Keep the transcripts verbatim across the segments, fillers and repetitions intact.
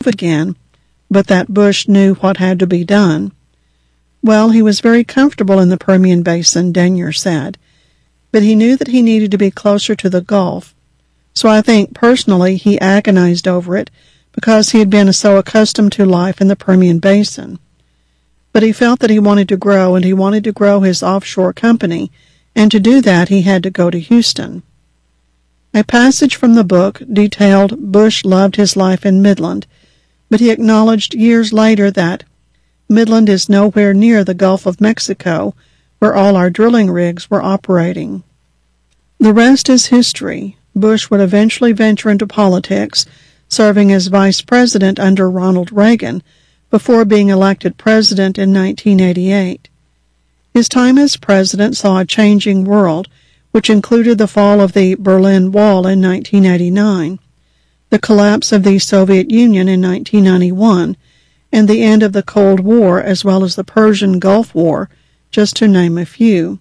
again, but that Bush knew what had to be done. Well, he was very comfortable in the Permian Basin, Denyer said, but he knew that he needed to be closer to the Gulf. So I think, personally, he agonized over it because he had been so accustomed to life in the Permian Basin. But he felt that he wanted to grow, and he wanted to grow his offshore company, and to do that he had to go to Houston. A passage from the book detailed Bush loved his life in Midland, but he acknowledged years later that Midland is nowhere near the Gulf of Mexico, where all our drilling rigs were operating. The rest is history. Bush would eventually venture into politics, serving as vice president under Ronald Reagan, before being elected president in nineteen eighty-eight. His time as president saw a changing world, which included the fall of the Berlin Wall in nineteen eighty-nine, the collapse of the Soviet Union in nineteen ninety-one, and the end of the Cold War, as well as the Persian Gulf War, just to name a few.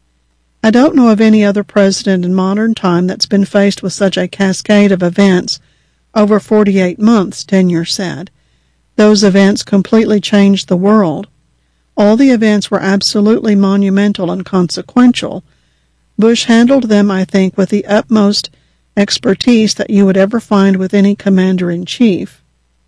I don't know of any other president in modern time that's been faced with such a cascade of events over forty-eight months, Denyer said. Those events completely changed the world. All the events were absolutely monumental and consequential. Bush handled them, I think, with the utmost expertise that you would ever find with any commander-in-chief.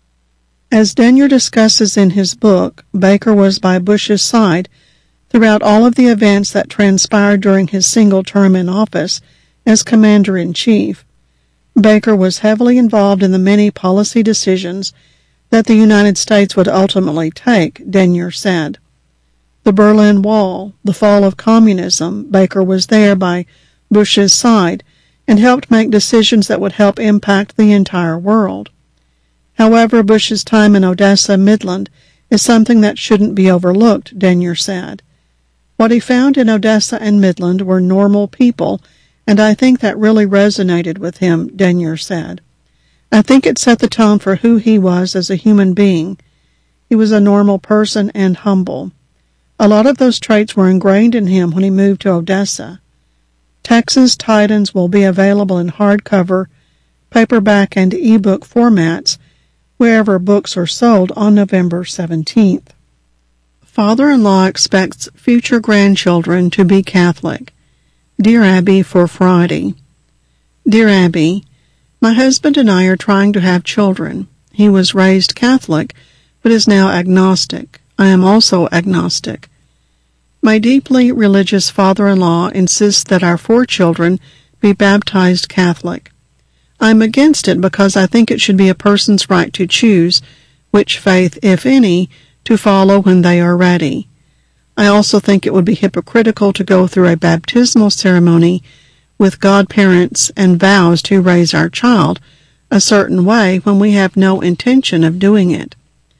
As Denyer discusses in his book, Baker was by Bush's side throughout all of the events that transpired during his single term in office as commander-in-chief. Baker was heavily involved in the many policy decisions that the United States would ultimately take, Denyer said. The Berlin Wall, the fall of communism, Baker was there by Bush's side and helped make decisions that would help impact the entire world. However, Bush's time in Odessa, Midland, is something that shouldn't be overlooked, Denyer said. What he found in Odessa and Midland were normal people, and I think that really resonated with him, Denyer said. I think it set the tone for who he was as a human being. He was a normal person and humble. A lot of those traits were ingrained in him when he moved to Odessa. Texas Titans will be available in hardcover, paperback, and e-book formats wherever books are sold on November seventeenth. Father-in-law expects future grandchildren to be Catholic. Dear Abby, for Friday. Dear Abby, my husband and I are trying to have children. He was raised Catholic, but is now agnostic. I am also agnostic. My deeply religious father-in-law insists that our four children be baptized Catholic. I am against it because I think it should be a person's right to choose which faith, if any, to follow when they are ready. I also think it would be hypocritical to go through a baptismal ceremony with godparents and vows to raise our child a certain way when we have no intention of doing it.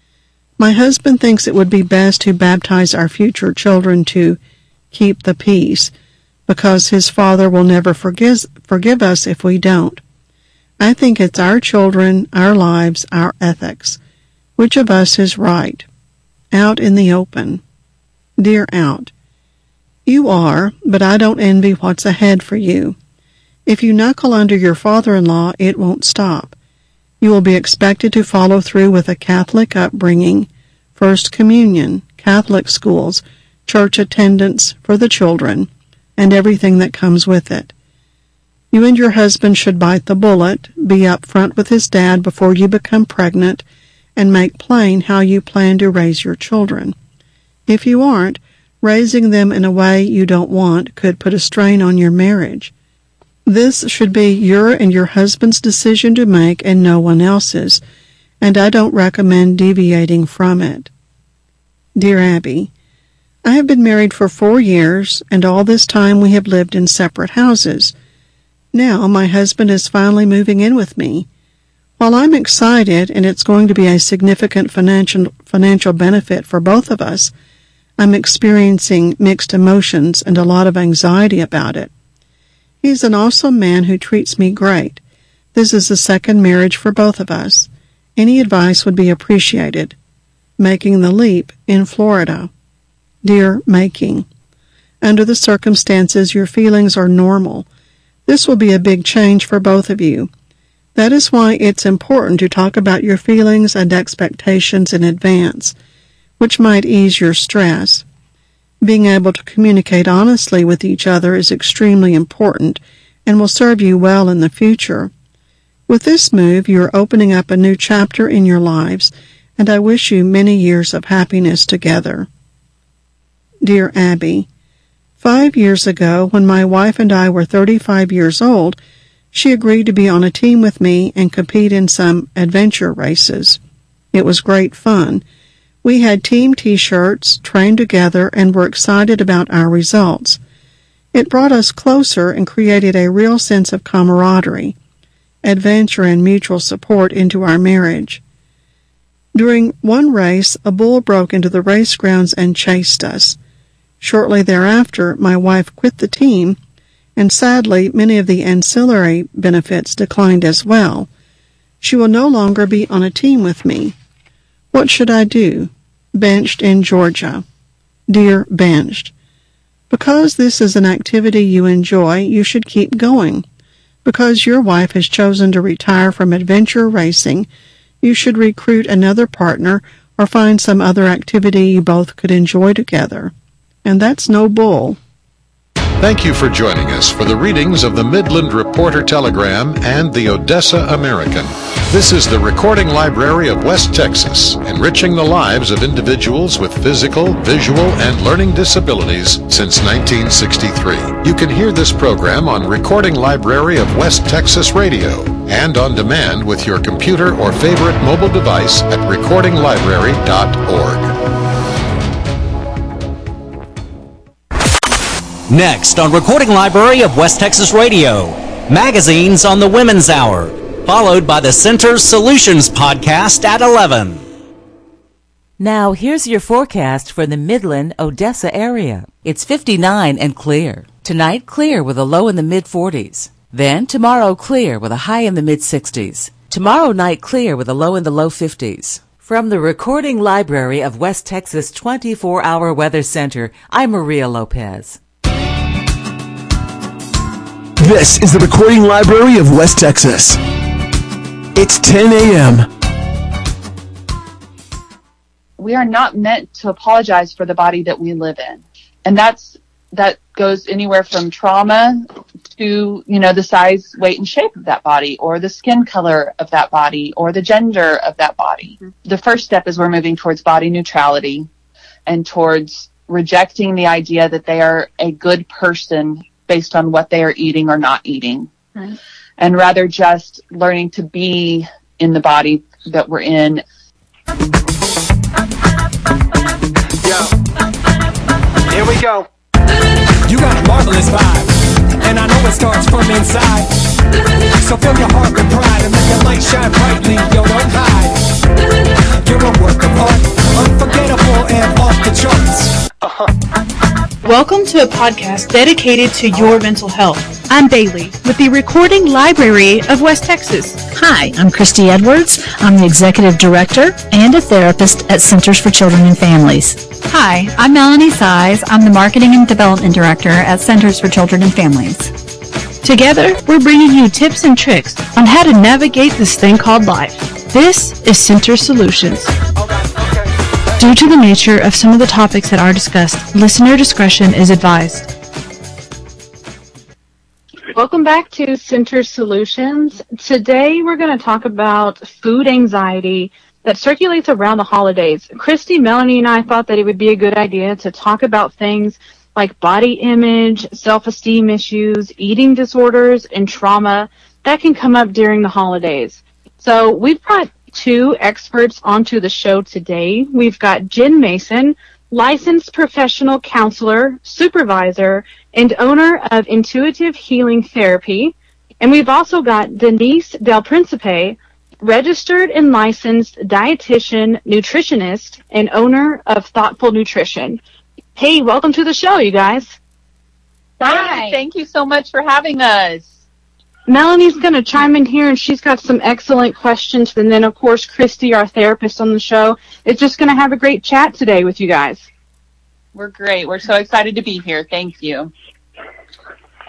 My husband thinks it would be best to baptize our future children to keep the peace, because his father will never forgive, forgive us if we don't. I think it's our children, our lives, our ethics. Which of us is right? Out in the open. Dear Out, you are, but I don't envy what's ahead for you. If you knuckle under your father-in-law, it won't stop. You will be expected to follow through with a Catholic upbringing, First Communion, Catholic schools, church attendance for the children, and everything that comes with it. You and your husband should bite the bullet, be up front with his dad before you become pregnant, and make plain how you plan to raise your children. If you aren't, raising them in a way you don't want could put a strain on your marriage. This should be your and your husband's decision to make and no one else's, and I don't recommend deviating from it. Dear Abby, I have been married for four years, and all this time we have lived in separate houses. Now my husband is finally moving in with me. While I'm excited, and it's going to be a significant financial financial benefit for both of us, I'm experiencing mixed emotions and a lot of anxiety about it. He's an awesome man who treats me great. This is the second marriage for both of us. Any advice would be appreciated. Making the leap in Florida. Dear Making, under the circumstances, your feelings are normal. This will be a big change for both of you. That is why it's important to talk about your feelings and expectations in advance, which might ease your stress. Being able to communicate honestly with each other is extremely important and will serve you well in the future. With this move, you are opening up a new chapter in your lives, and I wish you many years of happiness together. Dear Abby, five years ago, when my wife and I were thirty-five years old, she agreed to be on a team with me and compete in some adventure races. It was great fun. We had team T-shirts, trained together, and were excited about our results. It brought us closer and created a real sense of camaraderie, adventure, and mutual support into our marriage. During one race, a bull broke into the race grounds and chased us. Shortly thereafter, my wife quit the team, and sadly, many of the ancillary benefits declined as well. She will no longer be on a team with me. What should I do? Benched in Georgia. Dear Benched, because this is an activity you enjoy, you should keep going. Because your wife has chosen to retire from adventure racing, you should recruit another partner or find some other activity you both could enjoy together. And that's no bull. Thank you for joining us for the readings of the Midland Reporter Telegram and the Odessa American. This is the Recording Library of West Texas, enriching the lives of individuals with physical, visual, and learning disabilities since nineteen sixty-three. You can hear this program on Recording Library of West Texas Radio and on demand with your computer or favorite mobile device at recording library dot org. Next on Recording Library of West Texas Radio, magazines on the Women's Hour, followed by the Center's Solutions podcast at eleven. Now here's your forecast for the Midland, Odessa area. It's fifty-nine and clear. Tonight clear with a low in the mid forties. Then tomorrow clear with a high in the mid sixties. Tomorrow night clear with a low in the low fifties. From the Recording Library of West Texas twenty-four hour Weather Center, I'm Maria Lopez. This is the Recording Library of West Texas. It's ten a.m. We are not meant to apologize for the body that we live in. And that's that goes anywhere from trauma to, you know, the size, weight, and shape of that body, or the skin color of that body, or the gender of that body. Mm-hmm. The first step is we're moving towards body neutrality and towards rejecting the idea that they are a good person based on what they are eating or not eating. Right. And rather just learning to be in the body that we're in. Yo, here we go. You got a marvelous vibe, and I know it starts from inside. So fill your heart with pride and let your light shine brightly. Yo, don't hide. You're a work of art, unforgettable and off the charts. Uh-huh. Welcome to a podcast dedicated to your mental health. I'm Bailey with the Recording Library of West Texas. Hi, I'm Christy Edwards. I'm the Executive Director and a therapist at Centers for Children and Families. Hi, I'm Melanie Size. I'm the Marketing and Development Director at Centers for Children and Families. Together, we're bringing you tips and tricks on how to navigate this thing called life. This is Center Solutions. Due to the nature of some of the topics that are discussed, listener discretion is advised. Welcome back to Center Solutions. Today we're going to talk about food anxiety that circulates around the holidays. Christy, Melanie, and I thought that it would be a good idea to talk about things like body image, self-esteem issues, eating disorders, and trauma that can come up during the holidays. So we've brought two experts onto the show today. We've got Jen Mason, licensed professional counselor, supervisor, and owner of Intuitive Healing Therapy. And we've also got Denise Del Principe, registered and licensed dietitian, nutritionist, and owner of Thoughtful Nutrition. Hey, welcome to the show, you guys. Hi. Thank you so much for having us. Melanie's going to chime in here, and she's got some excellent questions. And then, of course, Christy, our therapist on the show, is just going to have a great chat today with you guys. We're great. We're so excited to be here. Thank you.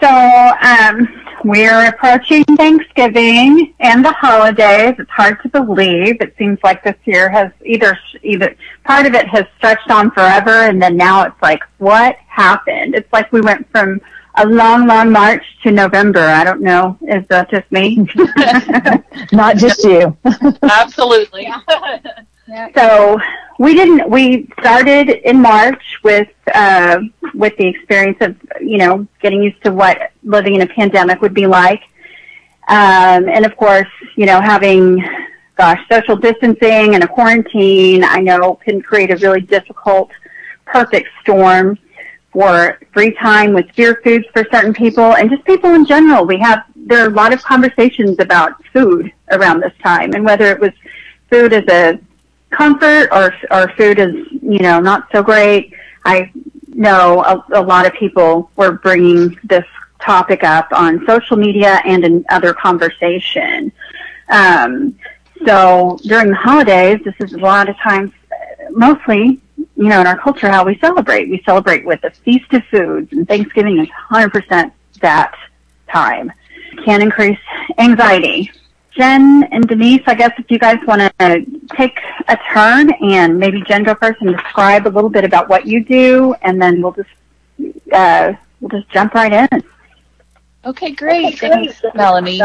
So um, we're approaching Thanksgiving and the holidays. It's hard to believe. It seems like this year has either either part of it has stretched on forever, and then now it's like, what happened? It's like we went from a long, long March to November. I don't know. Is that just me? Not just you. Absolutely. So we didn't. We started in March with uh, with the experience of you know getting used to what living in a pandemic would be like, um, and of course you know having, gosh, social distancing and a quarantine. I know can create a really difficult, perfect storm for free time with fear foods for certain people and just people in general. We have there are a lot of conversations about food around this time, and whether it was food as a comfort or or food is you know not so great. I know a, a lot of people were bringing this topic up on social media and in other conversation. Um, so during the holidays, this is a lot of times, mostly you know in our culture, how we celebrate. We celebrate with a feast of foods, and Thanksgiving is one hundred percent that time. Can increase anxiety. Jen and Denise, I guess if you guys want to take a turn and maybe Jen go first and describe a little bit about what you do, and then we'll just uh, we'll just jump right in. Okay, great. Thanks, Melanie.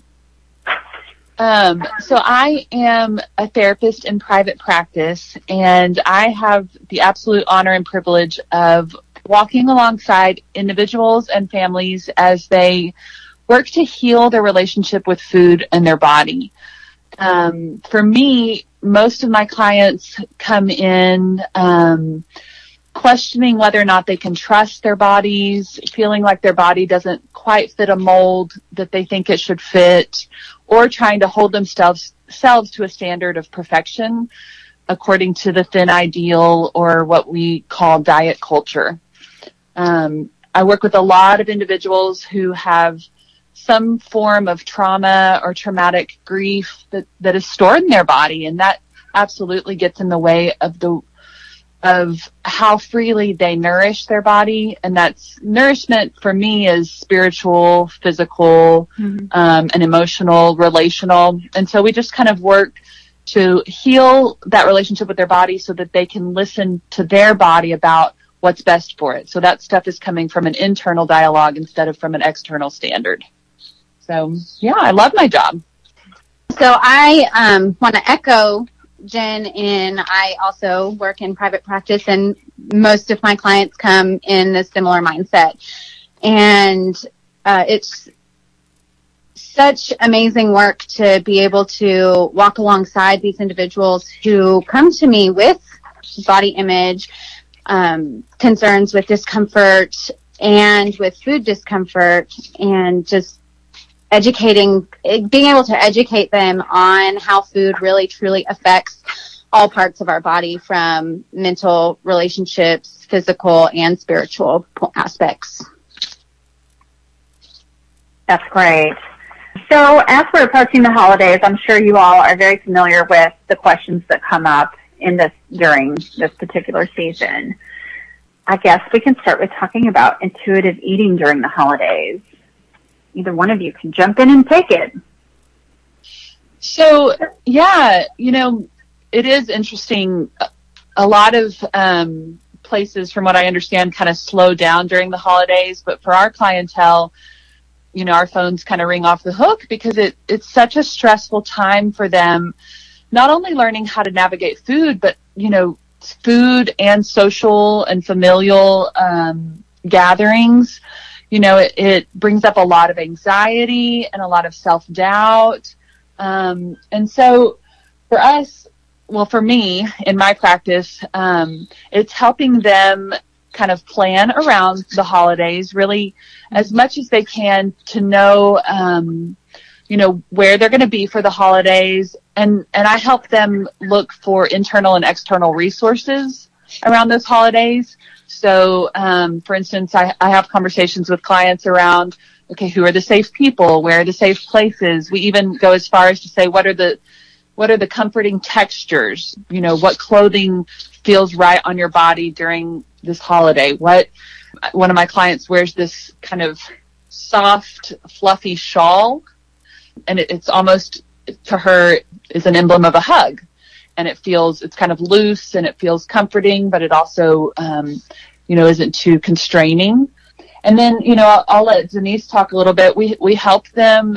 Um, so I am a therapist in private practice, and I have the absolute honor and privilege of walking alongside individuals and families as they work to heal their relationship with food and their body. Um, for me, most of my clients come in um, questioning whether or not they can trust their bodies, feeling like their body doesn't quite fit a mold that they think it should fit, or trying to hold themselves selves to a standard of perfection according to the thin ideal or what we call diet culture. Um, I work with a lot of individuals who have some form of trauma or traumatic grief that, that is stored in their body, and that absolutely gets in the way of the of how freely they nourish their body. And that's nourishment for me is spiritual, physical, mm-hmm. um, and emotional, relational. And so we just kind of work to heal that relationship with their body so that they can listen to their body about what's best for it. So that stuff is coming from an internal dialogue instead of from an external standard. So, yeah, I love my job. So I um, want to echo Jen, and I also work in private practice, and most of my clients come in a similar mindset. And uh, it's such amazing work to be able to walk alongside these individuals who come to me with body image um, concerns, with discomfort, and with food discomfort, and just educating, being able to educate them on how food really truly affects all parts of our body, from mental, relationships, physical, and spiritual aspects. That's great. So as we're approaching the holidays, I'm sure you all are very familiar with the questions that come up in this during this particular season. I guess we can start with talking about intuitive eating during the holidays. Either one of you can jump in and take it. So, yeah, you know, it is interesting. A lot of um, places, from what I understand, kind of slow down during the holidays. But for our clientele, you know, our phones kind of ring off the hook because it, it's such a stressful time for them, not only learning how to navigate food, but, you know, food and social and familial um, gatherings. You know, it, it brings up a lot of anxiety and a lot of self-doubt. Um, and so for us, well, for me, in my practice, um, it's helping them kind of plan around the holidays, really as much as they can, to know, um, you know, where they're going to be for the holidays. And, and I help them look for internal and external resources around those holidays. So, um, for instance, I, I have conversations with clients around, okay, who are the safe people? Where are the safe places? We even go as far as to say, what are the, what are the comforting textures? You know, what clothing feels right on your body during this holiday? What, one of my clients wears this kind of soft, fluffy shawl, and it, it's almost, to her, is an emblem of a hug. And it feels, it's kind of loose and it feels comforting, but it also, um, you know, isn't too constraining. And then, you know, I'll, I'll let Denise talk a little bit. We, we help them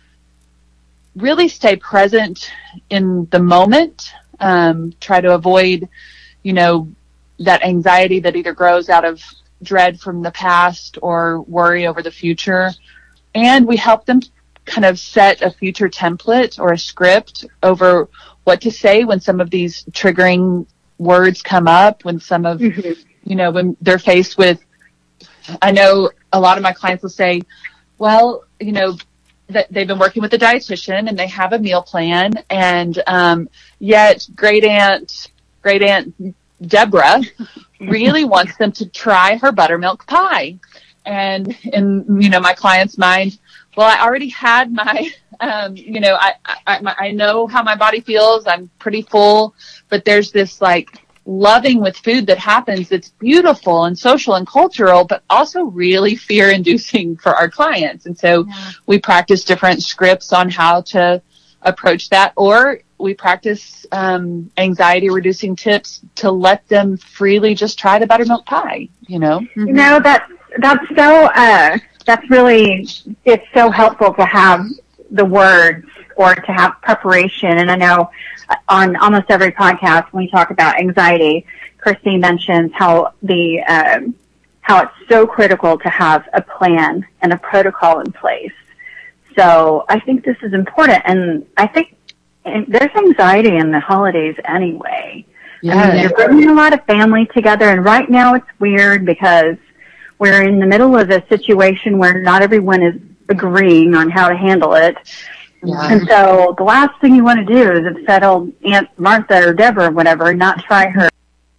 really stay present in the moment, um, try to avoid, you know, that anxiety that either grows out of dread from the past or worry over the future. And we help them kind of set a future template or a script over what to say when some of these triggering words come up, when some of, mm-hmm. you know, when they're faced with, I know a lot of my clients will say, well, you know, that they've been working with a dietitian and they have a meal plan, and um, yet great aunt, great aunt Deborah really wants them to try her buttermilk pie. And in, you know, my client's mind, well, I already had my, um, you know, I, I, I know how my body feels. I'm pretty full, but there's this like loving with food that happens. It's beautiful and social and cultural, but also really fear inducing for our clients. And so yeah. we practice different scripts on how to approach that, or we practice um, anxiety reducing tips to let them freely just try the buttermilk pie, you know? Mm-hmm. You know, that, that's so, uh, that's really, it's so helpful to have the words or to have preparation. And I know on almost every podcast when we talk about anxiety, Christy mentions how the, um, how it's so critical to have a plan and a protocol in place. So I think this is important. And I think and there's anxiety in the holidays anyway. Yeah. I mean, you're bringing a lot of family together, and right now it's weird because we're in the middle of a situation where not everyone is agreeing on how to handle it. Yeah. And so the last thing you want to do is upset old Aunt Martha or Deborah or whatever, and not try her,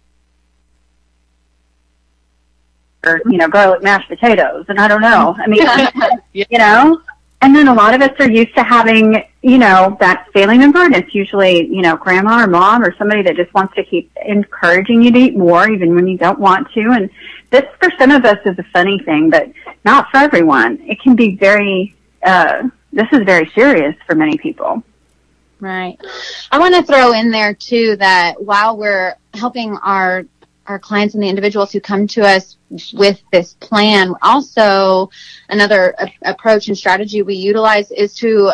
or, you know, garlic mashed potatoes. And I don't know. I mean, yeah. you know, and then a lot of us are used to having, you know, that family member, and it's usually, you know, grandma or mom or somebody that just wants to keep encouraging you to eat more even when you don't want to. And this, for some of us, is a funny thing, but not for everyone. It can be very, uh, this is very serious for many people. Right. I want to throw in there, too, that while we're helping our our clients and the individuals who come to us with this plan, also another a- approach and strategy we utilize is to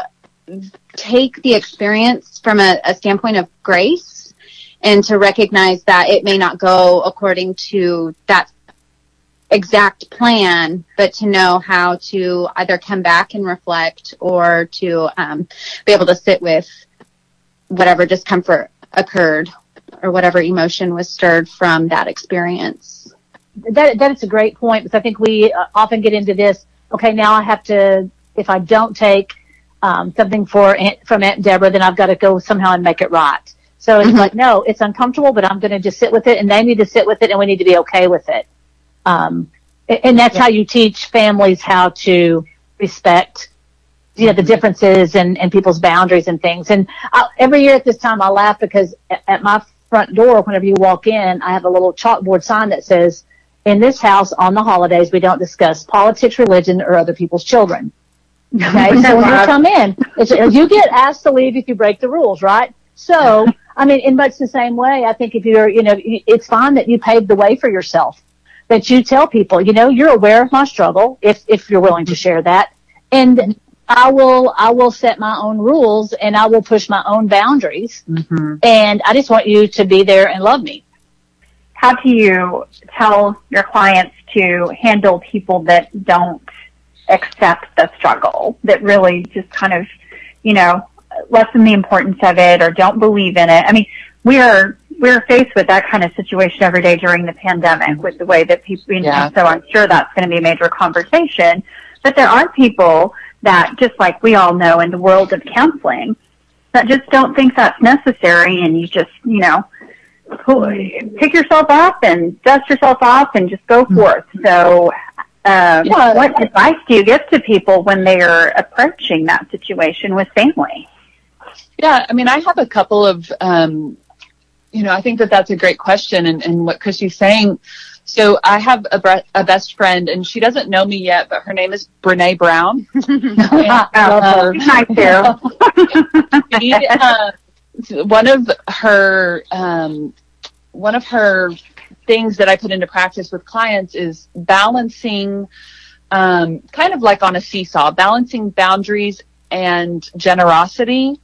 take the experience from a, a standpoint of grace and to recognize that it may not go according to that exact plan, but to know how to either come back and reflect or to um, be able to sit with whatever discomfort occurred or whatever emotion was stirred from that experience. That that is a great point, because I think we uh, often get into this, okay, now I have to, if I don't take um, something for Aunt, from Aunt Deborah, then I've got to go somehow and make it right. So it's mm-hmm. like, no, it's uncomfortable, but I'm going to just sit with it, and they need to sit with it, and we need to be okay with it. Um, and that's yeah. how you teach families how to respect, you know, the differences and, and people's boundaries and things. And I, every year at this time, I laugh because at, at my front door, whenever you walk in, I have a little chalkboard sign that says, in this house on the holidays, we don't discuss politics, religion, or other people's children. Okay, so when you come in, it's, you get asked to leave if you break the rules, right? So, I mean, in much the same way, I think if you're, you know, it's fine that you paved the way for yourself, that you tell people, you know, you're aware of my struggle, if if you're willing to share that, and I will, I will set my own rules and I will push my own boundaries. Mm-hmm. And I just want you to be there and love me. How do you tell your clients to handle people that don't accept the struggle, that really just kind of, you know, lessen the importance of it or don't believe in it? I mean, we are, we're faced with that kind of situation every day during the pandemic with the way that people, you know, yeah. so I'm sure that's going to be a major conversation. But there are people that, just like we all know in the world of counseling, that just don't think that's necessary, and you just, you know, pick yourself up and dust yourself off and just go forth. So um, yeah. what advice do you give to people when they are approaching that situation with family? Yeah, I mean, I have a couple of, um, you know, I think that that's a great question, and, and what Christy's saying. So I have a, bre- a best friend, and she doesn't know me yet, but her name is Brene Brown. And, uh, Hi, too. she, uh, one of her um, one of her things that I put into practice with clients is balancing, um, kind of like on a seesaw, balancing boundaries and generosity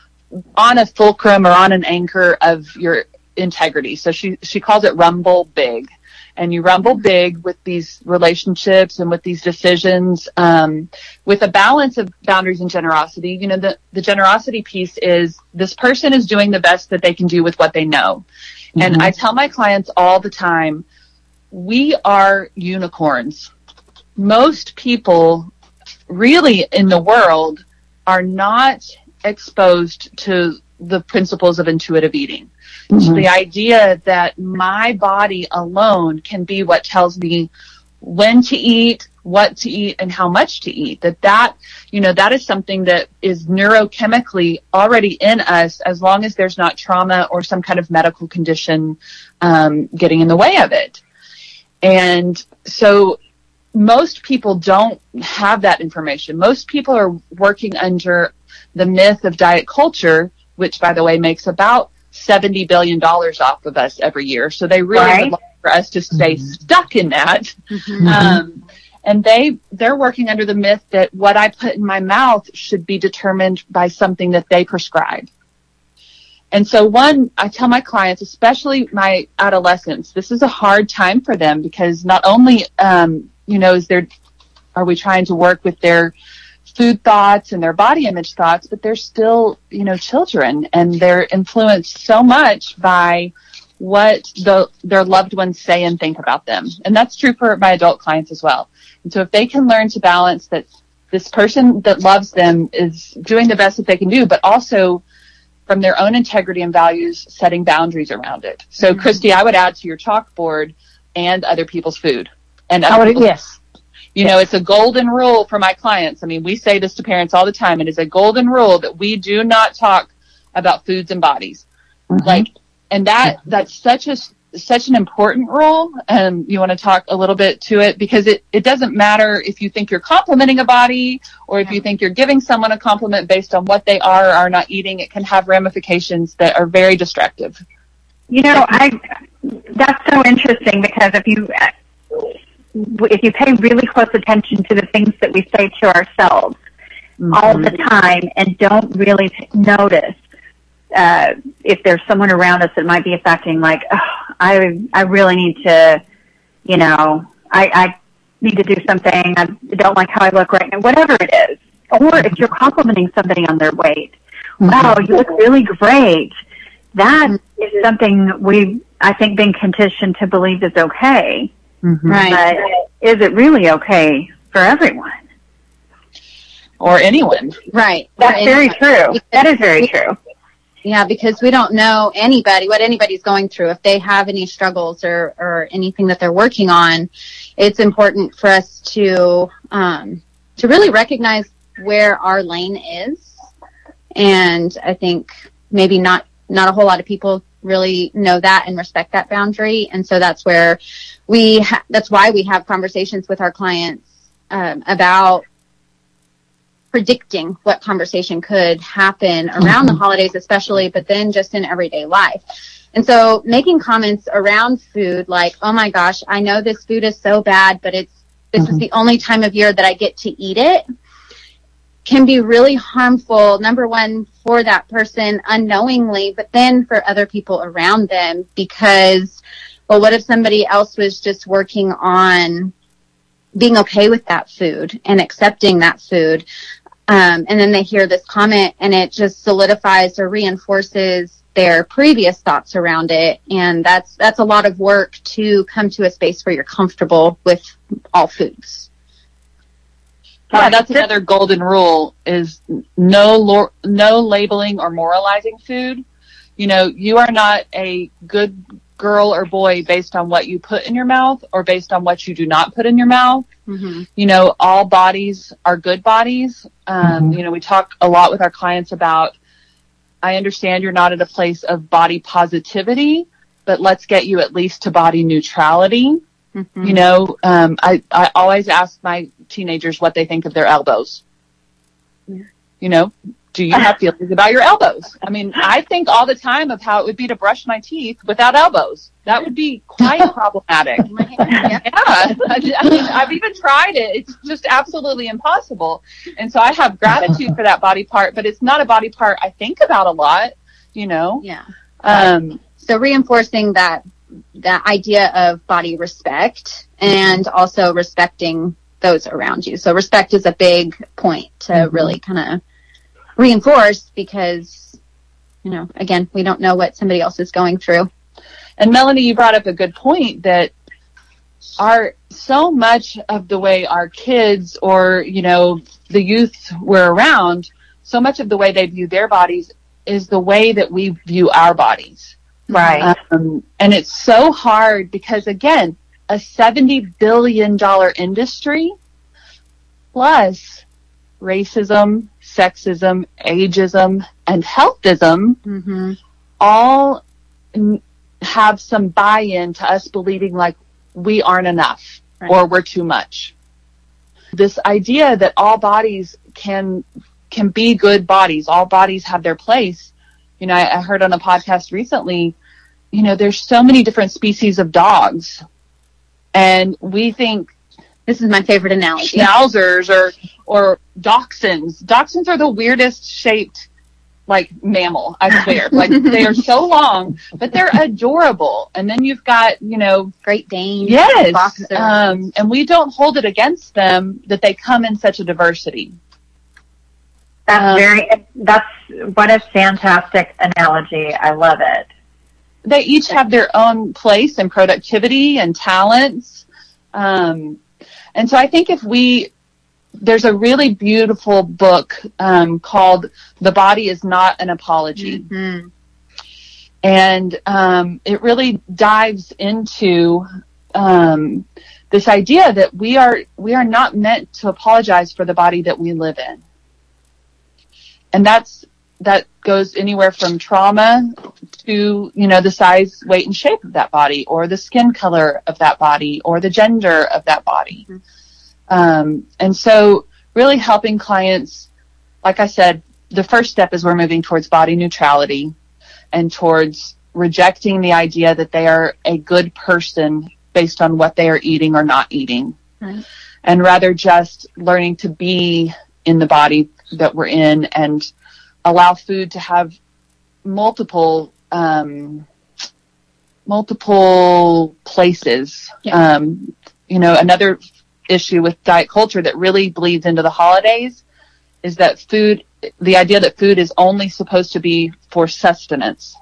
on a fulcrum or on an anchor of your integrity. So she she calls it rumble big. And you rumble big with these relationships and with these decisions, um, with a balance of boundaries and generosity. You know, the, the generosity piece is this person is doing the best that they can do with what they know. Mm-hmm. And I tell my clients all the time, we are unicorns. Most people really in the world are not exposed to the principles of intuitive eating. Mm-hmm. The idea that my body alone can be what tells me when to eat, what to eat, and how much to eat. That that, you know, that is something that is neurochemically already in us as long as there's not trauma or some kind of medical condition um, getting in the way of it. And so most people don't have that information. Most people are working under the myth of diet culture, which, by the way, makes about seventy billion dollars off of us every year. So they really right. would like for us to stay mm-hmm. stuck in that. Mm-hmm. Um, and they, they're working under the myth that what I put in my mouth should be determined by something that they prescribe. And so one, I tell my clients, especially my adolescents, this is a hard time for them because not only, um, you know, is there, are we trying to work with their food thoughts and their body image thoughts, but they're still, you know, children, and they're influenced so much by what the, their loved ones say and think about them. And that's true for my adult clients as well. And so if they can learn to balance that this person that loves them is doing the best that they can do, but also from their own integrity and values, setting boundaries around it. So mm-hmm. Christy, I would add to your chalkboard and other people's food. And other would, people's yes. You know, it's a golden rule for my clients. I mean, we say this to parents all the time. It is a golden rule that we do not talk about foods and bodies. Mm-hmm. Like, and that, that's such a, such an important rule. And you want to talk a little bit to it because it, it doesn't matter if you think you're complimenting a body or if you think you're giving someone a compliment based on what they are or are not eating. It can have ramifications that are very destructive. You know, I, that's so interesting because if you, if you pay really close attention to the things that we say to ourselves mm-hmm. all the time and don't really notice uh, if there's someone around us that might be affecting, like, oh, I I really need to, you know, I, I need to do something. I don't like how I look right now, whatever it is. Or if you're complimenting somebody on their weight, mm-hmm. wow, you look really great. That mm-hmm. is something we've, I think, been conditioned to believe is okay. Mm-hmm. Right. But is it really okay for everyone? Or anyone. Right. That's or very anyone. true. Because that is very we, true. Yeah, because we don't know anybody, what anybody's going through. If they have any struggles or, or anything that they're working on, it's important for us to, um, to really recognize where our lane is. And I think maybe not, not a whole lot of people really know that and respect that boundary. And so that's where we, ha- that's why we have conversations with our clients, um, about predicting what conversation could happen around mm-hmm. the holidays, especially, but then just in everyday life. And so making comments around food like, oh my gosh, I know this food is so bad, but it's, this mm-hmm. is the only time of year that I get to eat it, can be really harmful, number one, for that person unknowingly, but then for other people around them because, well, what if somebody else was just working on being okay with that food and accepting that food? Um, and then they hear this comment and it just solidifies or reinforces their previous thoughts around it. And that's, that's a lot of work to come to a space where you're comfortable with all foods. Yeah, that's another golden rule is no lo- no labeling or moralizing food. You know, you are not a good girl or boy based on what you put in your mouth or based on what you do not put in your mouth. Mm-hmm. You know, all bodies are good bodies. Um, mm-hmm. You know, we talk a lot with our clients about, I understand you're not at a place of body positivity, but let's get you at least to body neutrality. Mm-hmm. You know, um, I, I always ask my teenagers what they think of their elbows. Yeah. You know, do you have feelings about your elbows? I mean, I think all the time of how it would be to brush my teeth without elbows. That would be quite problematic. Yeah. I mean, I've even tried it. It's just absolutely impossible. And so I have gratitude for that body part, but it's not a body part I think about a lot, you know? Yeah. Um, so reinforcing that, that idea of body respect and also respecting those around you. So respect is a big point to mm-hmm. really kind of reinforce because, you know, again, we don't know what somebody else is going through. And Melanie, you brought up a good point that our, so much of the way our kids or, you know, the youth we're around, so much of the way they view their bodies is the way that we view our bodies. Right. Um, and it's so hard because, again, a seventy billion dollars industry plus racism, sexism, ageism, and healthism mm-hmm. all n- have some buy-in to us believing like we aren't enough right. or we're too much. This idea that all bodies can can be good bodies, all bodies have their place. You know, I, I heard on a podcast recently, you know, there's so many different species of dogs. And we think, this is my favorite analogy, schnauzers or, or dachshunds. Dachshunds are the weirdest shaped, like, mammal, I swear. Like, they are so long, but they're adorable. And then you've got, you know, Great Danes. Yes. Um, and we don't hold it against them that they come in such a diversity. That's um, very, that's, what a fantastic analogy. I love it. They each have their own place in productivity and talents. Um, and so I think if we, there's a really beautiful book um, called The Body is Not an Apology. Mm-hmm. And um, it really dives into um, this idea that we are we are not meant to apologize for the body that we live in. And that's that goes anywhere from trauma to, you know, the size, weight, and shape of that body, or the skin color of that body, or the gender of that body. Mm-hmm. Um, and so really helping clients, like I said, the first step is we're moving towards body neutrality and towards rejecting the idea that they are a good person based on what they are eating or not eating. Right. And rather just learning to be in the body that we're in and allow food to have multiple, um, multiple places. Yeah. Um, you know, another issue with diet culture that really bleeds into the holidays is that food, the idea that food is only supposed to be for sustenance.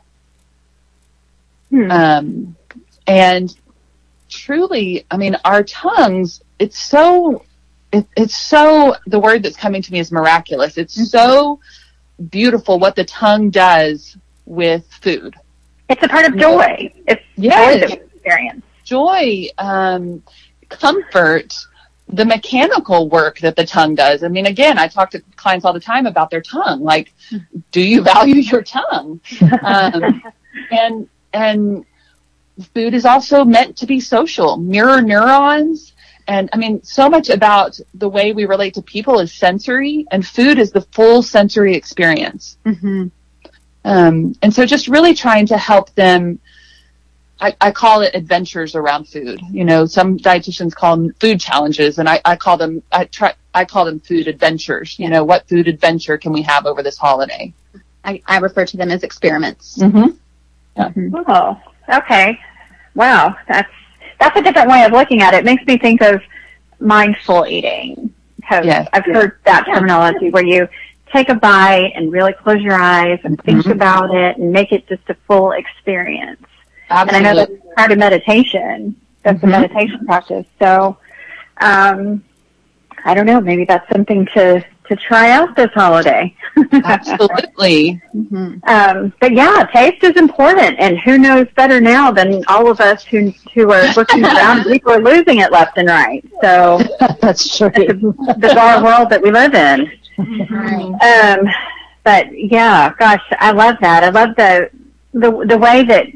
Hmm. Um, and truly, I mean, our tongues, it's so, it, it's so, the word that's coming to me is miraculous. It's mm-hmm. so beautiful what the tongue does with food. It's a part of joy. It's yes. joy that we experience. Joy, um, comfort, the mechanical work that the tongue does. I mean, again, I talk to clients all the time about their tongue. Like, do you value your tongue? Um, and, and food is also meant to be social. Mirror neurons. And I mean, so much about the way we relate to people is sensory, and food is the full sensory experience. Mm-hmm. Um, and so just really trying to help them, I, I call it adventures around food. You know, some dietitians call them food challenges, and I, I call them, I try, I call them food adventures. You know, what food adventure can we have over this holiday? I, I refer to them as experiments. Mm-hmm. Yeah. Mm-hmm. Oh, okay. Wow. That's, that's a different way of looking at it. It makes me think of mindful eating. Because yes. I've heard that terminology where you take a bite and really close your eyes and think mm-hmm. about it and make it just a full experience. Absolutely. And I know that's part of meditation. That's mm-hmm. a meditation practice. So, um, I don't know, maybe that's something to, to try out this holiday. Absolutely. Mm-hmm. Um, but yeah, taste is important, and who knows better now than all of us who who are looking around. People are losing it left and right. So that's true. It's a bizarre world that we live in. Right. Um, but yeah, gosh, I love that. I love the the the way that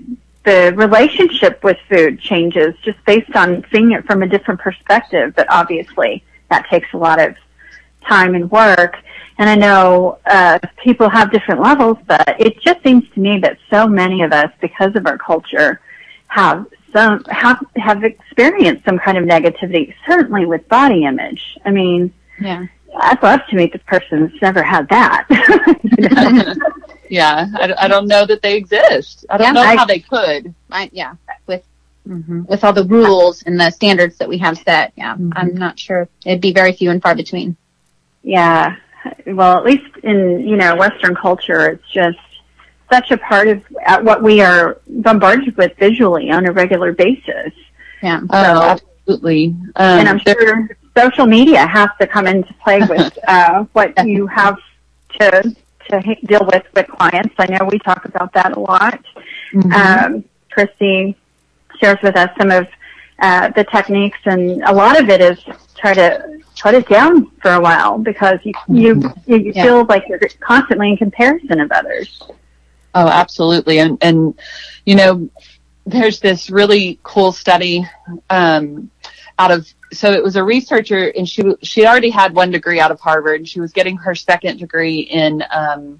the relationship with food changes just based on seeing it from a different perspective. But obviously, that takes a lot of time and work. And I know uh, people have different levels, but it just seems to me that so many of us, because of our culture, have some have have experienced some kind of negativity. Certainly with body image. I mean, yeah, I'd love to meet this person that's never had that. You know? Yeah, I, I don't know that they exist. I don't Yeah, know I- how they could. I, yeah, with with all the rules and the standards that we have set. Yeah, I'm not sure. It'd be very few and far between. Yeah. Well, at least in, you know, Western culture, it's just such a part of uh, what we are bombarded with visually on a regular basis. Yeah. Oh, absolutely. Um, and I'm sure social media has to come into play with uh, what you have to to h- deal with with clients. I know we talk about that a lot. Mm-hmm. Um, Christy shares with us some of uh, the techniques, and a lot of it is try to put it down for a while because you you, you Yeah. feel like you're constantly in comparison of others. Oh, absolutely. And, and, you know, there's this really cool study, um, out of, so it was a researcher and she, she already had one degree out of Harvard and she was getting her second degree in, um,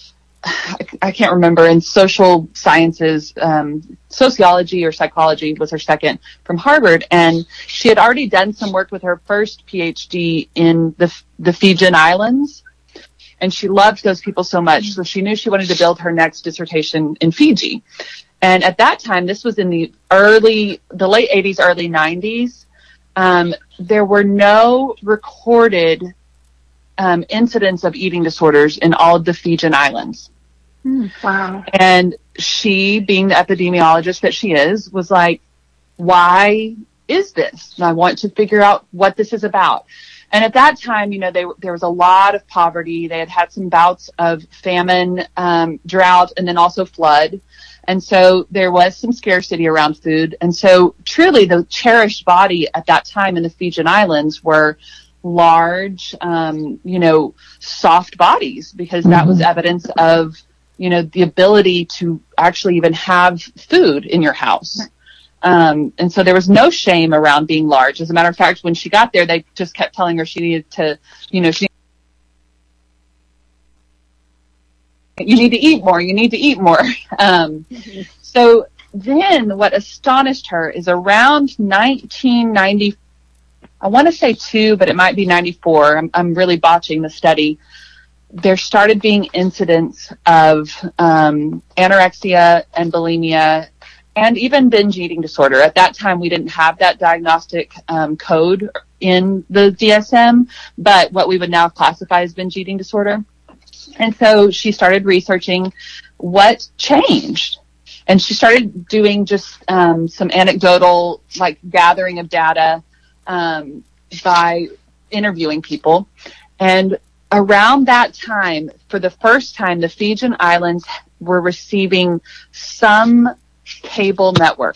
I, I can't remember, in social sciences, um, sociology or psychology was her second from Harvard. And she had already done some work with her first PhD in the, the Fijian Islands. And she loved those people so much. So she knew she wanted to build her next dissertation in Fiji. And at that time, this was in the early, the late eighties, early nineties. Um, there were no recorded um, incidents of eating disorders in all of the Fijian Islands. Wow. And she, being the epidemiologist that she is, was like, why is this? And I want to figure out what this is about. And at that time, you know, they, there was a lot of poverty. They had had some bouts of famine, um, drought, and then also flood. And so there was some scarcity around food. And so truly the cherished body at that time in the Fijian Islands were large, um, you know, soft bodies, because that was evidence of, you know, the ability to actually even have food in your house. Um, and so there was no shame around being large. As a matter of fact, when she got there, they just kept telling her she needed to, you know, she, you need to eat more, you need to eat more. Um, so then what astonished her is around nineteen ninety, I want to say two, but it might be ninety-four. I'm, I'm really botching the study. There started being incidents of, um, anorexia and bulimia, and even binge eating disorder. At that time, we didn't have that diagnostic um, code in the D S M, but what we would now classify as binge eating disorder. And so she started researching what changed. And she started doing just um, some anecdotal, like, gathering of data um, by interviewing people. And around that time, for the first time, the Fijian Islands were receiving some cable network.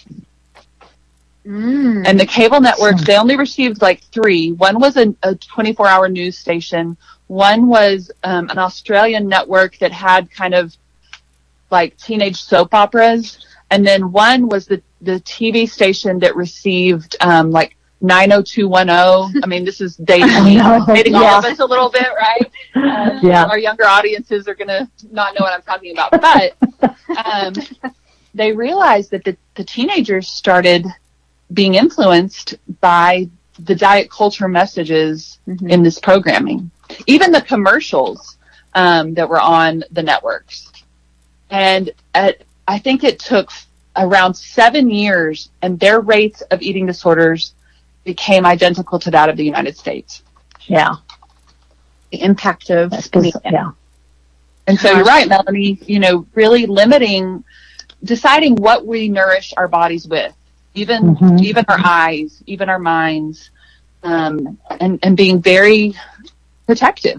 Mm. And the cable networks, they only received like three. One was a, a twenty-four hour news station. One was um, an Australian network that had kind of like teenage soap operas. And then one was the, the T V station that received um, like nine oh two one oh. I mean, this is dating, dating Yeah. all of us a little bit, right? Uh, Yeah. Our younger audiences are going to not know what I'm talking about. But um, they realized that the, the teenagers started being influenced by the diet culture messages mm-hmm. in this programming, even the commercials um, that were on the networks. And at, I think it took around seven years, and their rates of eating disorders became identical to that of the United States. Yeah. The impact of media. Yeah. And so you're right, Melanie, you know, really limiting, deciding what we nourish our bodies with, even, mm-hmm. even our eyes, even our minds, um, and, and being very protective.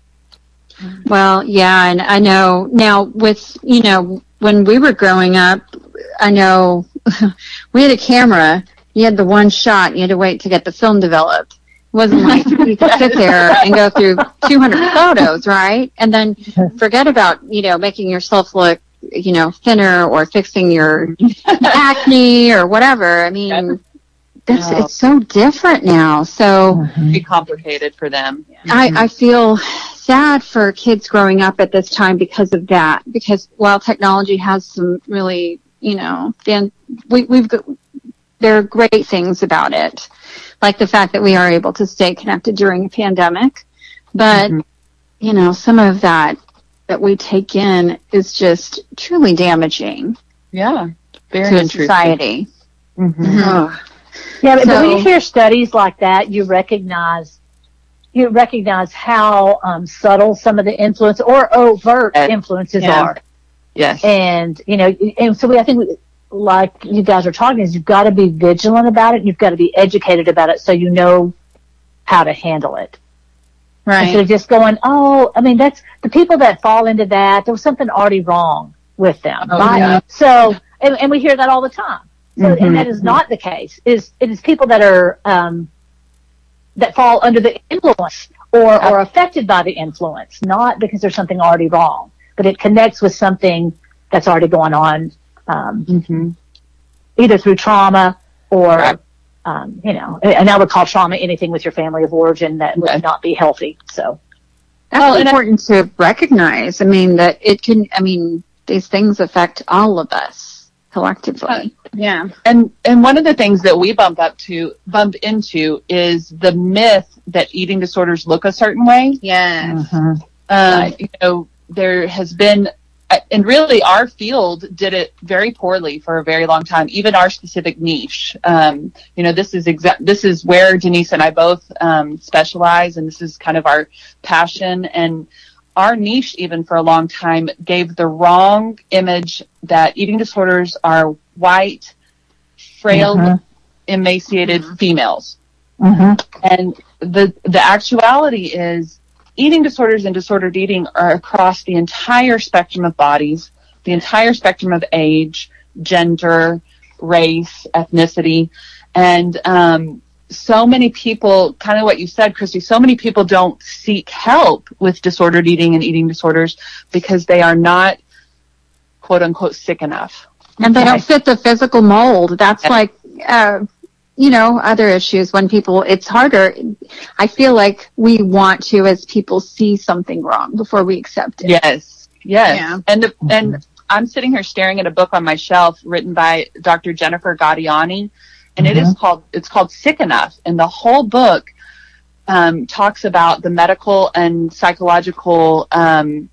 Well, yeah, and I know now with, you know, when we were growing up, I know we had a camera. You had the one shot. You had to wait to get the film developed. It wasn't like you could sit there and go through two hundred photos, right? And then forget about, you know, making yourself look you know, thinner or fixing your acne or whatever. I mean, that's, No. it's so different now. So Be complicated for them. I, I feel sad for kids growing up at this time because of that. Because while technology has some really, you know, then we, we've got, there are great things about it, like the fact that we are able to stay connected during a pandemic. But, mm-hmm. you know, some of that that we take in is just truly damaging. Yeah, very to interesting. society. Mm-hmm. Oh. Yeah, but So- when you hear studies like that, you recognize you recognize how um, subtle some of the influence or overt Uh, influences yeah. are. Yes. And, you know, and so we, I think, we, like you guys are talking, is you've got to be vigilant about it. You've got to be educated about it so you know how to handle it. Right. Instead of just going, oh, I mean, that's the people that fall into that. There was something already wrong with them. Oh, right? yeah. So, and, and we hear that all the time. So, Mhm. and that is not the case. Is it is people that are um, that fall under the influence or or affected by the influence, not because there's something already wrong, but it connects with something that's already going on, um, Mm-hmm. either through trauma or, Right. um, you know, and I would call trauma anything with your family of origin that would Right. not be healthy. So, That's Well, and I- important to recognize. I mean, that it can, I mean, these things affect all of us collectively. Yeah. And and one of the things that we bump up to bump into is the myth that eating disorders look a certain way. Yes. Um, You know, there has been, and really our field did it very poorly for a very long time. Even our specific niche. Um, you know, this is exact. This is where Denise and I both um, specialize, and this is kind of our passion. And our niche, even for a long time, gave the wrong image that eating disorders are white, frail, Mhm. emaciated females. mm-hmm. And the the actuality is eating disorders and disordered eating are across the entire spectrum of bodies, the entire spectrum of age, gender, race, ethnicity. And um, so many people, kind of what you said, Christy, so many people don't seek help with disordered eating and eating disorders because they are not, quote unquote, sick enough. And they Okay. don't fit the physical mold. That's Yeah. like, uh, you know, other issues when people, it's harder. I feel like we want to, as people, see something wrong before we accept it. Yes, yes. Yeah. And the, and I'm sitting here staring at a book on my shelf written by Doctor Jennifer Gaudiani, and it is called it's called Sick Enough, and the whole book um, talks about the medical and psychological um,